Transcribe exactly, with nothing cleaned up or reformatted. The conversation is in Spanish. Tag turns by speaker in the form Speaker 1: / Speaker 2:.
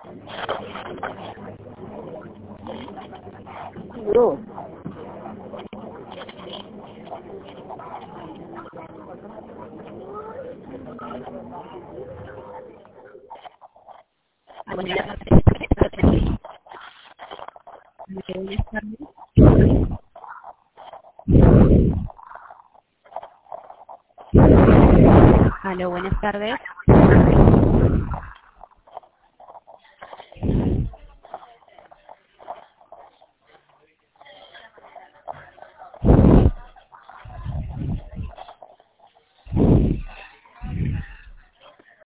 Speaker 1: No.
Speaker 2: Ah, bueno, ya la- Buenas tardes. Aló, buenas tardes.